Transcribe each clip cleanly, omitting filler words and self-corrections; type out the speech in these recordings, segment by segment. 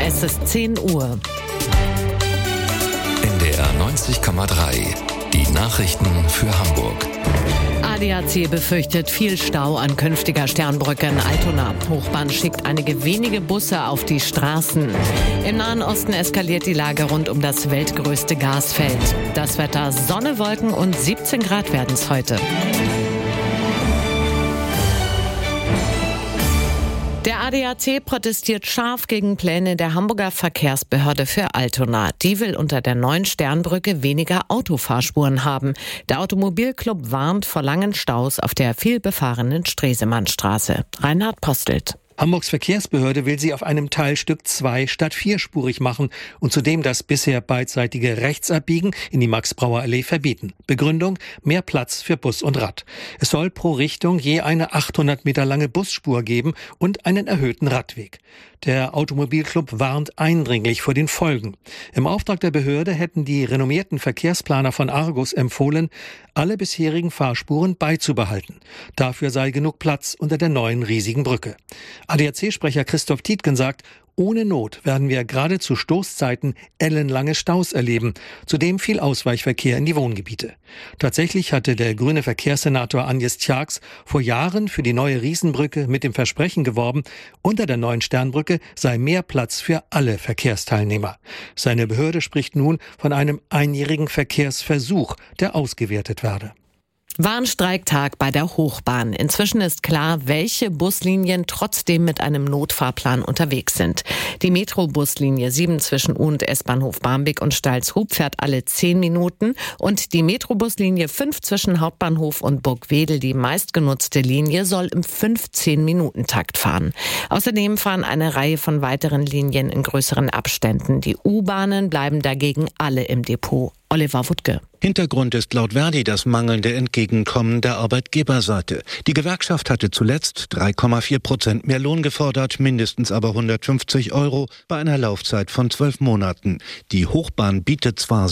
Es ist 10 Uhr. NDR 90,3. Die Nachrichten für Hamburg. ADAC befürchtet viel Stau an künftiger Sternbrücke in Altona. Hochbahn schickt einige wenige Busse auf die Straßen. Im Nahen Osten eskaliert die Lage rund um das weltgrößte Gasfeld. Das Wetter: Sonne, Wolken und 17 Grad werden es heute. Der ADAC protestiert scharf gegen Pläne der Hamburger Verkehrsbehörde für Altona. Die will unter der neuen Sternbrücke weniger Autofahrspuren haben. Der Automobilclub warnt vor langen Staus auf der vielbefahrenen Stresemannstraße. Reinhard Postelt. Hamburgs Verkehrsbehörde will sie auf einem Teilstück 2 statt 4-spurig machen und zudem das bisher beidseitige Rechtsabbiegen in die Max-Brauer-Allee verbieten. Begründung: mehr Platz für Bus und Rad. Es soll pro Richtung je eine 800 Meter lange Busspur geben und einen erhöhten Radweg. Der Automobilclub warnt eindringlich vor den Folgen. Im Auftrag der Behörde hätten die renommierten Verkehrsplaner von Argus empfohlen, alle bisherigen Fahrspuren beizubehalten. Dafür sei genug Platz unter der neuen riesigen Brücke. ADAC-Sprecher Christoph Tietgen sagt, ohne Not werden wir gerade zu Stoßzeiten ellenlange Staus erleben, zudem viel Ausweichverkehr in die Wohngebiete. Tatsächlich hatte der grüne Verkehrssenator Agnes Tjax vor Jahren für die neue Riesenbrücke mit dem Versprechen geworben, unter der neuen Sternbrücke sei mehr Platz für alle Verkehrsteilnehmer. Seine Behörde spricht nun von einem einjährigen Verkehrsversuch, der ausgewertet werde. Warnstreiktag bei der Hochbahn. Inzwischen ist klar, welche Buslinien trotzdem mit einem Notfahrplan unterwegs sind. Die Metro-Buslinie 7 zwischen U- und S-Bahnhof Barmbek und Stalzhoop fährt alle 10 Minuten und die Metrobuslinie 5 zwischen Hauptbahnhof und Burgwedel, die meistgenutzte Linie, soll im 15-Minuten-Takt fahren. Außerdem fahren eine Reihe von weiteren Linien in größeren Abständen. Die U-Bahnen bleiben dagegen alle im Depot. Oliver Wuttke. Hintergrund ist laut Verdi das mangelnde Entgegenkommen der Arbeitgeberseite. Die Gewerkschaft hatte zuletzt 3,4% mehr Lohn gefordert, mindestens aber 150 € bei einer Laufzeit von 12 Monaten. Die Hochbahn bietet zwar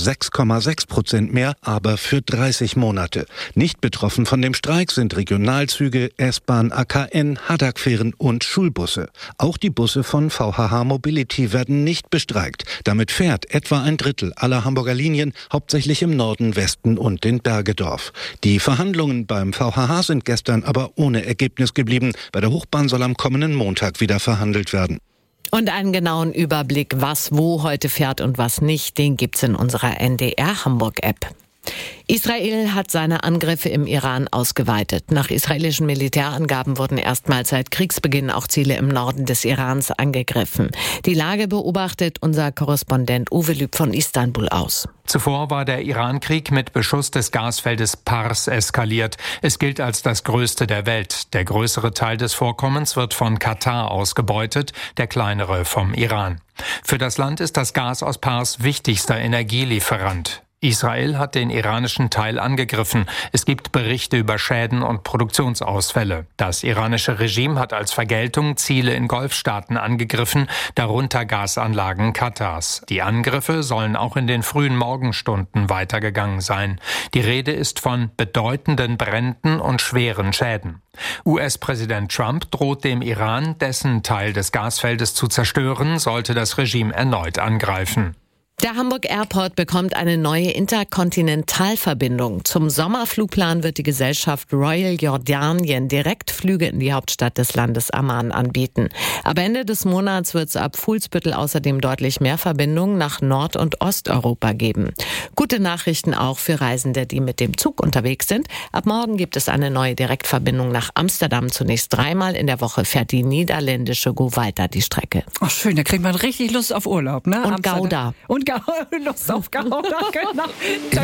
6,6% mehr, aber für 30 Monate. Nicht betroffen von dem Streik sind Regionalzüge, S-Bahn, AKN, Haddock-Fähren und Schulbusse. Auch die Busse von VHH Mobility werden nicht bestreikt. Damit fährt etwa ein Drittel aller Hamburger Linien, hauptsächlich im Norden, Westen und in Bergedorf. Die Verhandlungen beim VHH sind gestern aber ohne Ergebnis geblieben. Bei der Hochbahn soll am kommenden Montag wieder verhandelt werden. Und einen genauen Überblick, was wo heute fährt und was nicht, den gibt's in unserer NDR Hamburg-App. Israel hat seine Angriffe im Iran ausgeweitet. Nach israelischen Militärangaben wurden erstmals seit Kriegsbeginn auch Ziele im Norden des Irans angegriffen. Die Lage beobachtet unser Korrespondent Uwe Lüb von Istanbul aus. Zuvor war der Iran-Krieg mit Beschuss des Gasfeldes Pars eskaliert. Es gilt als das größte der Welt. Der größere Teil des Vorkommens wird von Katar ausgebeutet, der kleinere vom Iran. Für das Land ist das Gas aus Pars wichtigster Energielieferant. Israel hat den iranischen Teil angegriffen. Es gibt Berichte über Schäden und Produktionsausfälle. Das iranische Regime hat als Vergeltung Ziele in Golfstaaten angegriffen, darunter Gasanlagen Katars. Die Angriffe sollen auch in den frühen Morgenstunden weitergegangen sein. Die Rede ist von bedeutenden Bränden und schweren Schäden. US-Präsident Trump droht dem Iran, dessen Teil des Gasfeldes zu zerstören, sollte das Regime erneut angreifen. Der Hamburg Airport bekommt eine neue Interkontinentalverbindung. Zum Sommerflugplan wird die Gesellschaft Royal Jordanien Direktflüge in die Hauptstadt des Landes Amman anbieten. Ab Ende des Monats wird es ab Fuhlsbüttel außerdem deutlich mehr Verbindungen nach Nord- und Osteuropa geben. Gute Nachrichten auch für Reisende, die mit dem Zug unterwegs sind. Ab morgen gibt es eine neue Direktverbindung nach Amsterdam. Zunächst 3-mal in der Woche fährt die niederländische Go weiter die Strecke. Ach schön, da kriegt man richtig Lust auf Urlaub, ne? Und Gouda. Und Lust auf Gouda, genau.